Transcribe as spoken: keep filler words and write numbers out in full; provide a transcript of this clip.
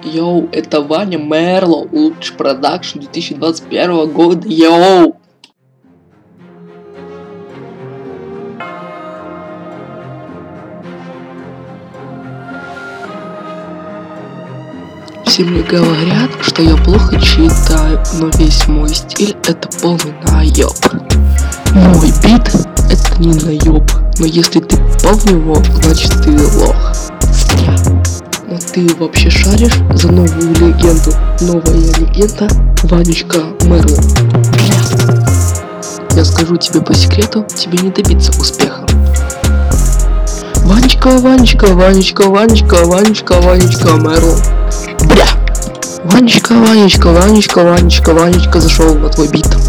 Йоу, это Ваня Мерло, лучший продакшн две тысячи двадцать первого года, йоу! Все мне говорят, что я плохо читаю, но весь мой стиль это полный наеб. Мой бит это не наеб, но если ты попал в него, значит ты лох. Но ты вообще шаришь за новую легенду? Новая легенда Ванечка Мерло. Я скажу тебе по секрету, тебе не добиться успеха. Ванечка, Ванечка, Ванечка, Ванечка, Ванечка, Ванечка Мерло. Бля! Ванечка, Ванечка, Ванечка, Ванечка, Ванечка зашел на твой бит.